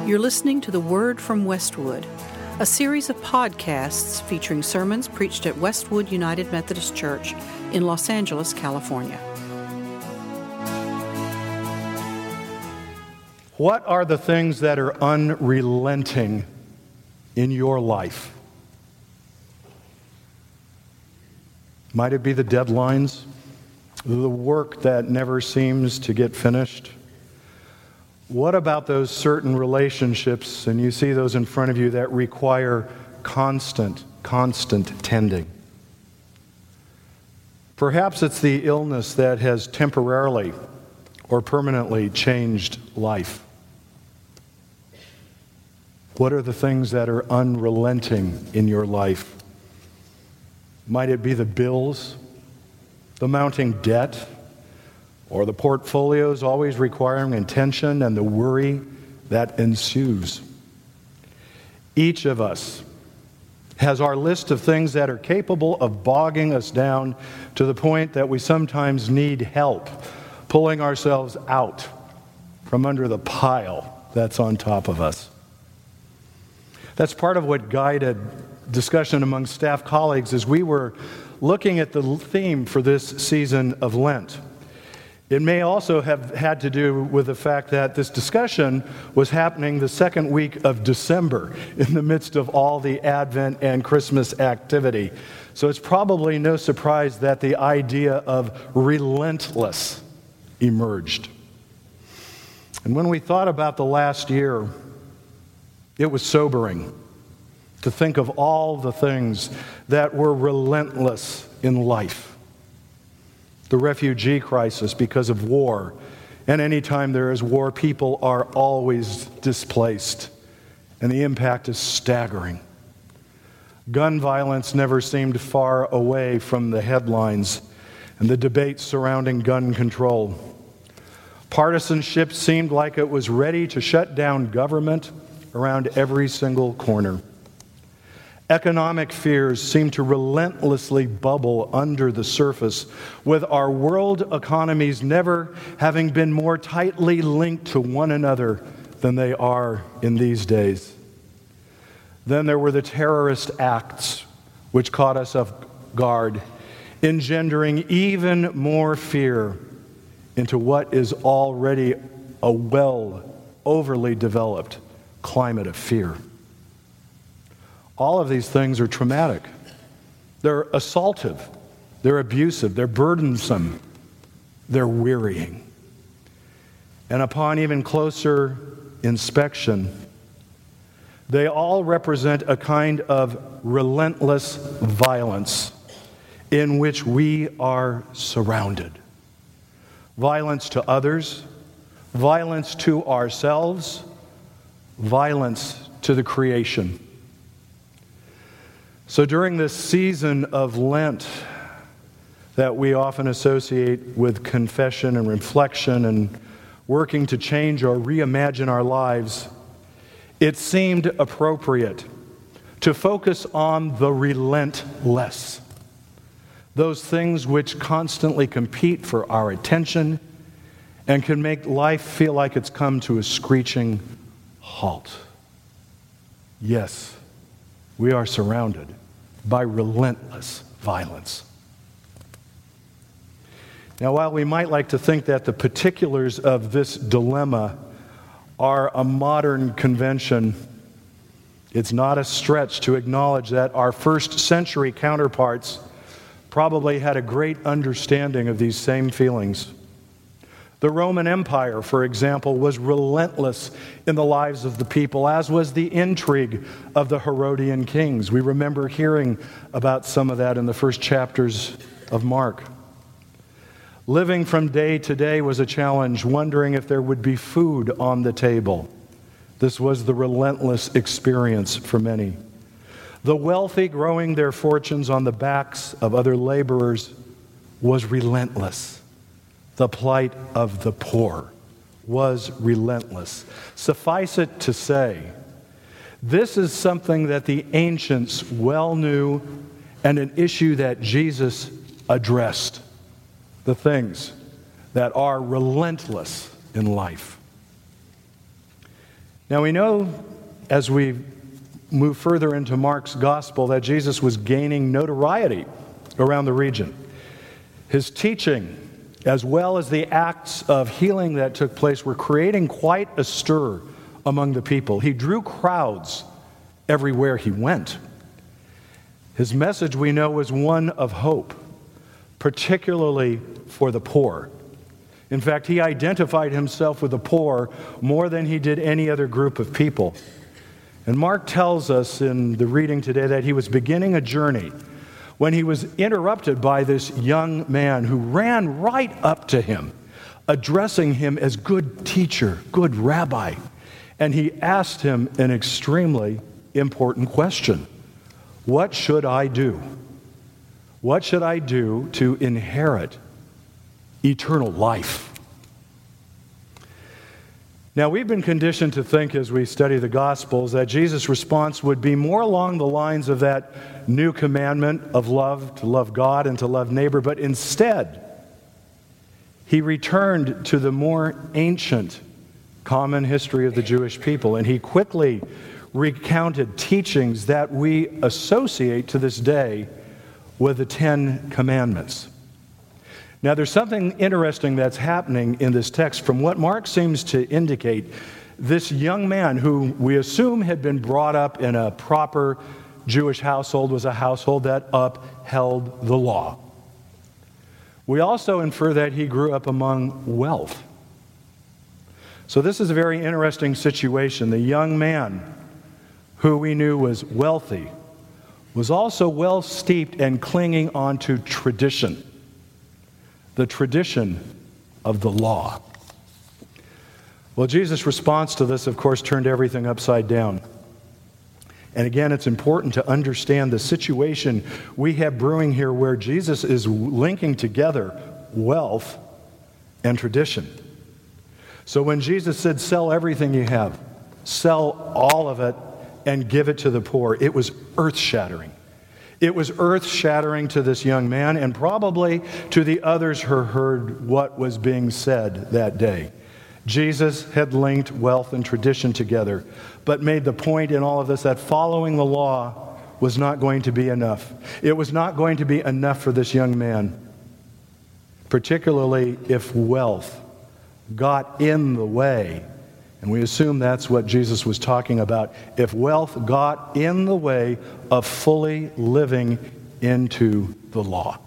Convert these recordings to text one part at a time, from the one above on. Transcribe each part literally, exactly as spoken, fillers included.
You're listening to The Word from Westwood, a series of podcasts featuring sermons preached at Westwood United Methodist Church in Los Angeles, California. What are the things that are unrelenting in your life? Might it be the deadlines, the work that never seems to get finished? What about those certain relationships, and you see those in front of you, that require constant, constant tending? Perhaps it's the illness that has temporarily or permanently changed life. What are the things that are unrelenting in your life? Might it be the bills, the mounting debt, or the portfolios always requiring attention and the worry that ensues? Each of us has our list of things that are capable of bogging us down to the point that we sometimes need help pulling ourselves out from under the pile that's on top of us. That's part of what guided discussion among staff colleagues as we were looking at the theme for this season of Lent. It may also have had to do with the fact that this discussion was happening the second week of December in the midst of all the Advent and Christmas activity. So it's probably no surprise that the idea of relentless emerged. And when we thought about the last year, it was sobering to think of all the things that were relentless in life. The refugee crisis because of war, and anytime there is war, people are always displaced, and the impact is staggering. Gun violence never seemed far away from the headlines and the debates surrounding gun control. Partisanship seemed like it was ready to shut down government around every single corner. Economic fears seem to relentlessly bubble under the surface, with our world economies never having been more tightly linked to one another than they are in these days. Then there were the terrorist acts which caught us off guard, engendering even more fear into what is already a well overly developed climate of fear. All of these things are traumatic. They're assaultive. They're abusive. They're burdensome. They're wearying. And upon even closer inspection, they all represent a kind of relentless violence in which we are surrounded. Violence to others, violence to ourselves, violence to the creation. So during this season of Lent that we often associate with confession and reflection and working to change or reimagine our lives, it seemed appropriate to focus on the relentless, those things which constantly compete for our attention and can make life feel like it's come to a screeching halt. Yes, we are surrounded by relentless violence. Now, while we might like to think that the particulars of this dilemma are a modern convention, it's not a stretch to acknowledge that our first century counterparts probably had a great understanding of these same feelings. The Roman Empire, for example, was relentless in the lives of the people, as was the intrigue of the Herodian kings. We remember hearing about some of that in the first chapters of Mark. Living from day to day was a challenge, wondering if there would be food on the table. This was the relentless experience for many. The wealthy growing their fortunes on the backs of other laborers was relentless. The plight of the poor was relentless. Suffice it to say, this is something that the ancients well knew and an issue that Jesus addressed. The things that are relentless in life. Now we know as we move further into Mark's gospel that Jesus was gaining notoriety around the region. His teaching, as well as the acts of healing that took place, were creating quite a stir among the people. He drew crowds everywhere he went. His message, we know, was one of hope, particularly for the poor. In fact, he identified himself with the poor more than he did any other group of people. And Mark tells us in the reading today that he was beginning a journey when he was interrupted by this young man who ran right up to him, addressing him as good teacher, good rabbi. And he asked him an extremely important question. What should I do? What should I do to inherit eternal life? Now, we've been conditioned to think as we study the Gospels that Jesus' response would be more along the lines of that new commandment of love, to love God and to love neighbor, but instead, he returned to the more ancient common history of the Jewish people, and he quickly recounted teachings that we associate to this day with the Ten Commandments. Now, there's something interesting that's happening in this text. From what Mark seems to indicate, this young man, who we assume had been brought up in a proper Jewish household, was a household that upheld the law. We also infer that he grew up among wealth. So this is a very interesting situation. The young man, who we knew was wealthy, was also well steeped and clinging onto tradition. The tradition of the law. Well, Jesus' response to this, of course, turned everything upside down. And again, it's important to understand the situation we have brewing here where Jesus is linking together wealth and tradition. So when Jesus said, sell everything you have, sell all of it and give it to the poor, it was earth-shattering. It was earth-shattering to this young man and probably to the others who heard what was being said that day. Jesus had linked wealth and tradition together, but made the point in all of this that following the law was not going to be enough. It was not going to be enough for this young man, particularly if wealth got in the way. And we assume that's what Jesus was talking about. If wealth got in the way of fully living into the law.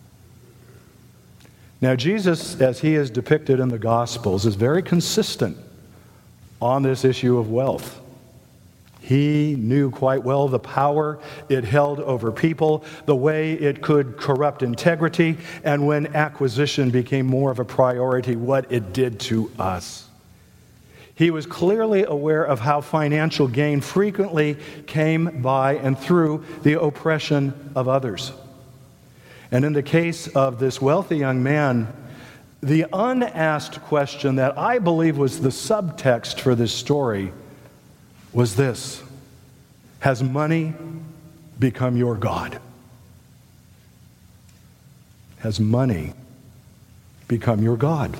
Now, Jesus, as he is depicted in the Gospels, is very consistent on this issue of wealth. He knew quite well the power it held over people, the way it could corrupt integrity, and when acquisition became more of a priority, what it did to us. He was clearly aware of how financial gain frequently came by and through the oppression of others. And in the case of this wealthy young man, the unasked question that I believe was the subtext for this story was this: has money become your God? Has money become your God?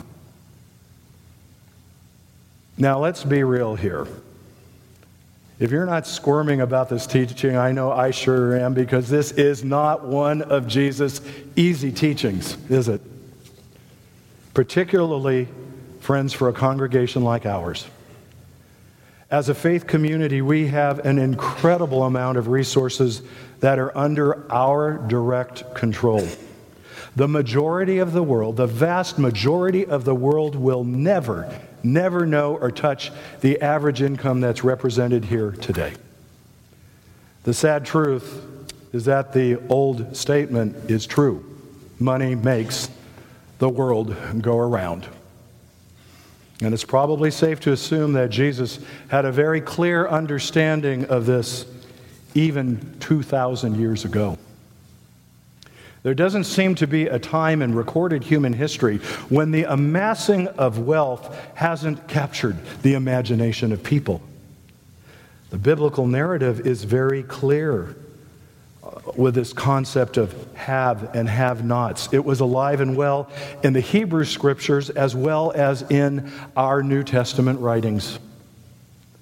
Now, let's be real here. If you're not squirming about this teaching, I know I sure am, because this is not one of Jesus' easy teachings, is it? Particularly, friends, for a congregation like ours. As a faith community, we have an incredible amount of resources that are under our direct control. The majority of the world, the vast majority of the world will never, never know or touch the average income that's represented here today. The sad truth is that the old statement is true. Money makes the world go around. And it's probably safe to assume that Jesus had a very clear understanding of this even two thousand years ago. There doesn't seem to be a time in recorded human history when the amassing of wealth hasn't captured the imagination of people. The biblical narrative is very clear with this concept of have and have-nots. It was alive and well in the Hebrew Scriptures as well as in our New Testament writings.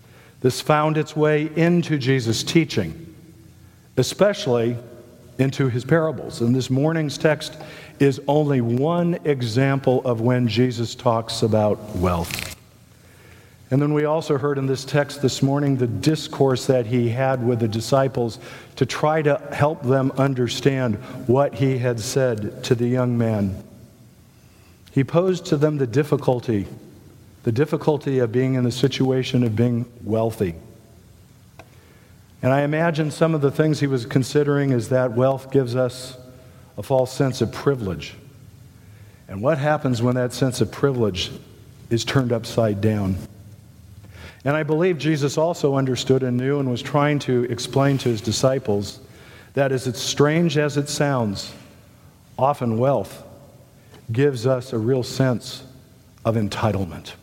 This found its way into Jesus' teaching, especially into his parables. And this morning's text is only one example of when Jesus talks about wealth. And then we also heard in this text this morning the discourse that he had with the disciples to try to help them understand what he had said to the young man. He posed to them the difficulty, the difficulty of being in the situation of being wealthy. And I imagine some of the things he was considering is that wealth gives us a false sense of privilege. And what happens when that sense of privilege is turned upside down? And I believe Jesus also understood and knew and was trying to explain to his disciples that as it's strange as it sounds, often wealth gives us a real sense of entitlement.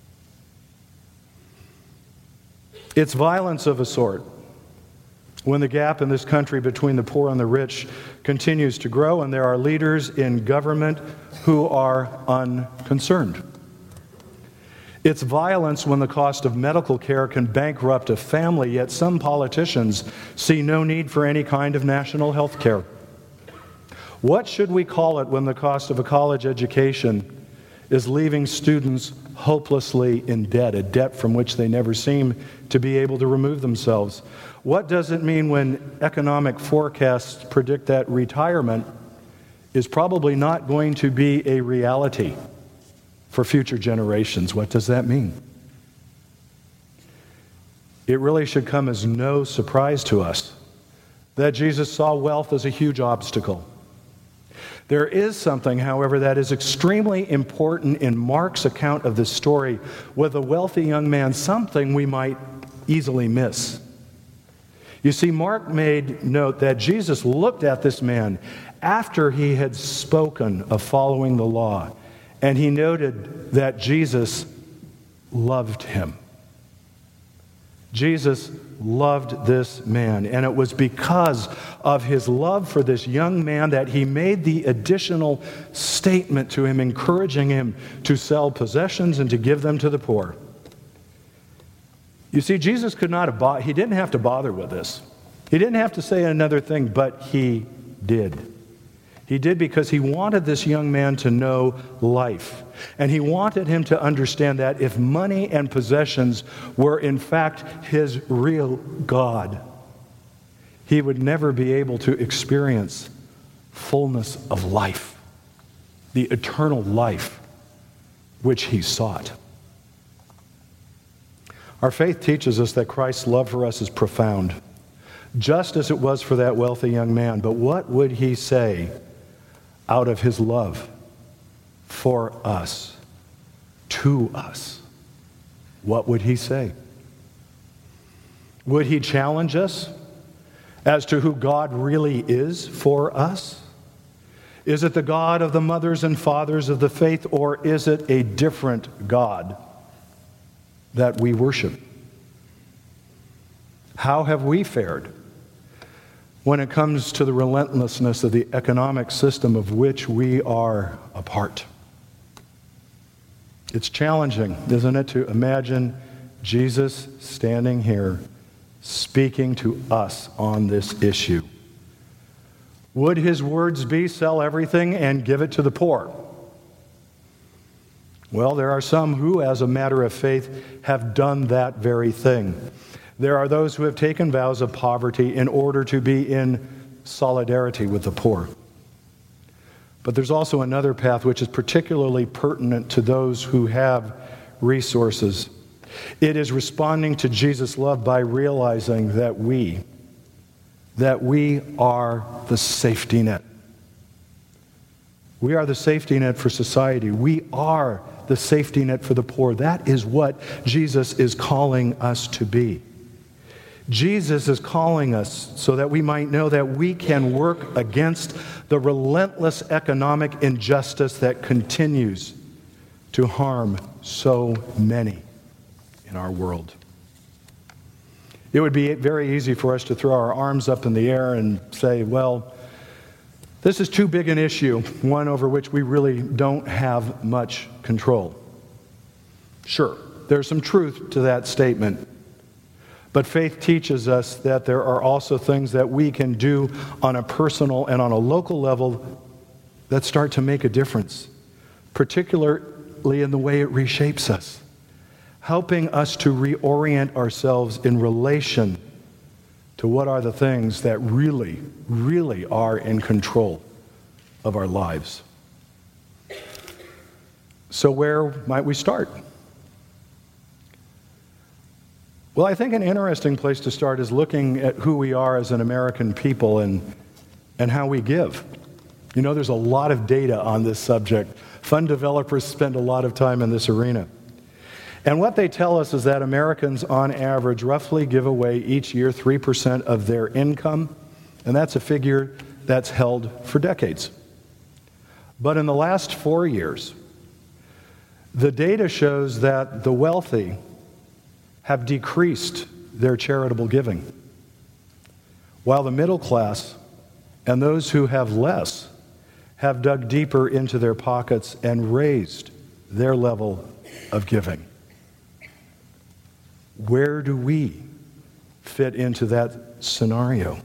It's violence of a sort. When the gap in this country between the poor and the rich continues to grow, and there are leaders in government who are unconcerned. It's violence when the cost of medical care can bankrupt a family, yet some politicians see no need for any kind of national health care. What should we call it when the cost of a college education is leaving students hopelessly in debt, a debt from which they never seem to be able to remove themselves? What does it mean when economic forecasts predict that retirement is probably not going to be a reality for future generations? What does that mean? It really should come as no surprise to us that Jesus saw wealth as a huge obstacle. There is something, however, that is extremely important in Mark's account of this story with a wealthy young man, something we might easily miss. You see, Mark made note that Jesus looked at this man after he had spoken of following the law, and he noted that Jesus loved him. Jesus loved this man, and it was because of his love for this young man that he made the additional statement to him, encouraging him to sell possessions and to give them to the poor. You see, Jesus could not have, bo- he didn't have to bother with this. He didn't have to say another thing, but he did. He did because he wanted this young man to know life. And he wanted him to understand that if money and possessions were in fact his real God, he would never be able to experience fullness of life, the eternal life which he sought. Our faith teaches us that Christ's love for us is profound, just as it was for that wealthy young man. But what would he say out of his love for us, to us? What would he say? Would he challenge us as to who God really is for us? Is it the God of the mothers and fathers of the faith, or is it a different God that we worship? How have we fared when it comes to the relentlessness of the economic system of which we are a part? It's challenging, isn't it, to imagine Jesus standing here speaking to us on this issue. Would his words be, sell everything and give it to the poor? Well, there are some who, as a matter of faith, have done that very thing. There are those who have taken vows of poverty in order to be in solidarity with the poor. But there's also another path which is particularly pertinent to those who have resources. It is responding to Jesus' love by realizing that we, that we are the safety net. We are the safety net for society. We are the safety net for the poor. That is what Jesus is calling us to be. Jesus is calling us so that we might know that we can work against the relentless economic injustice that continues to harm so many in our world. It would be very easy for us to throw our arms up in the air and say, well, this is too big an issue, one over which we really don't have much control. Sure, there's some truth to that statement. But faith teaches us that there are also things that we can do on a personal and on a local level that start to make a difference, particularly in the way it reshapes us, helping us to reorient ourselves in relation to what are the things that really, really are in control of our lives. So where might we start? Well, I think an interesting place to start is looking at who we are as an American people and, and how we give. You know, there's a lot of data on this subject. Fund developers spend a lot of time in this arena. And what they tell us is that Americans, on average, roughly give away each year three percent of their income, and that's a figure that's held for decades. But in the last four years, the data shows that the wealthy have decreased their charitable giving, while the middle class and those who have less have dug deeper into their pockets and raised their level of giving. Where do we fit into that scenario?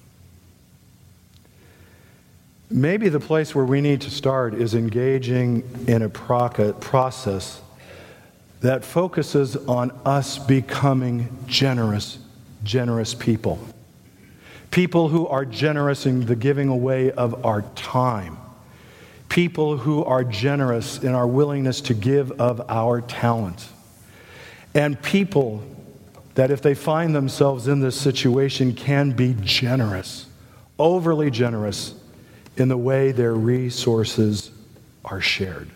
Maybe the place where we need to start is engaging in a process that focuses on us becoming generous, generous people. People who are generous in the giving away of our time. People who are generous in our willingness to give of our talent. And people that, if they find themselves in this situation, can be generous, overly generous in the way their resources are shared.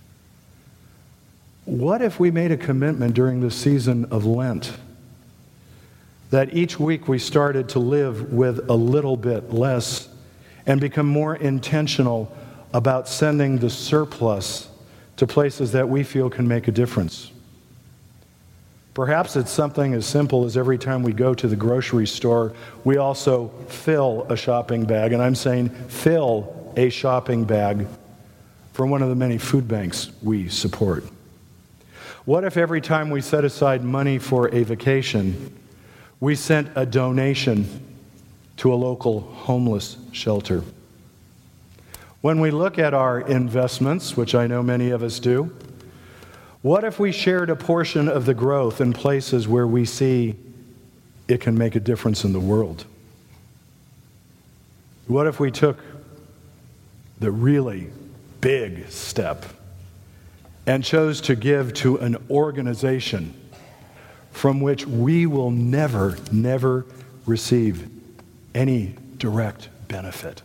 What if we made a commitment during the season of Lent that each week we started to live with a little bit less and become more intentional about sending the surplus to places that we feel can make a difference? Perhaps it's something as simple as every time we go to the grocery store, we also fill a shopping bag, and I'm saying fill a shopping bag for one of the many food banks we support. What if every time we set aside money for a vacation, we sent a donation to a local homeless shelter? When we look at our investments, which I know many of us do, what if we shared a portion of the growth in places where we see it can make a difference in the world? What if we took the really big step and chose to give to an organization from which we will never, never receive any direct benefit?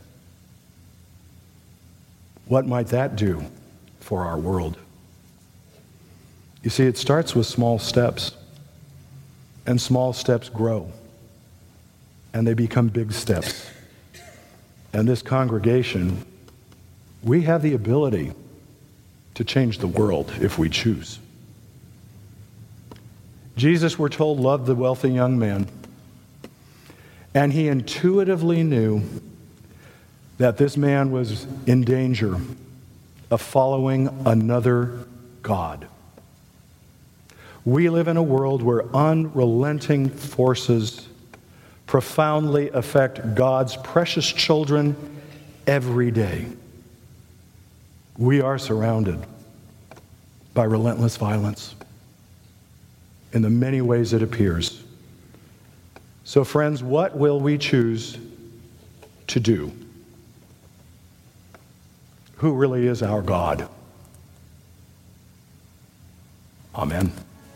What might that do for our world? You see, it starts with small steps, and small steps grow, and they become big steps. And this congregation, we have the ability to change the world if we choose. Jesus, we're told, loved the wealthy young man, and he intuitively knew that this man was in danger of following another god. We live in a world where unrelenting forces profoundly affect God's precious children every day. We are surrounded by relentless violence in the many ways it appears. So, friends, what will we choose to do? Who really is our God? Amen.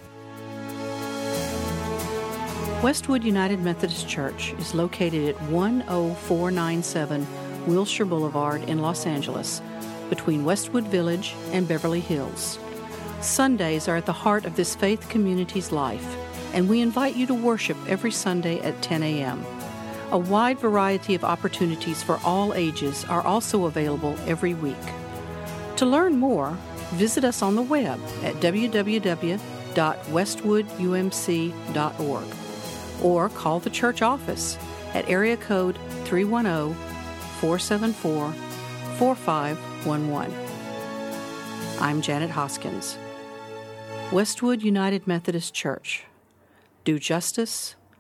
Westwood United Methodist Church is located at one oh four nine seven Wilshire Boulevard in Los Angeles, between Westwood Village and Beverly Hills. Sundays are at the heart of this faith community's life, and we invite you to worship every Sunday at ten a.m. A wide variety of opportunities for all ages are also available every week. To learn more, visit us on the web at w w w dot westwood u m c dot org or call the church office at area code three one zero, four seven four, four five one one. I'm Janet Hoskins. Westwood United Methodist Church. Do justice,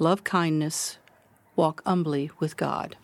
love kindness, walk humbly with God.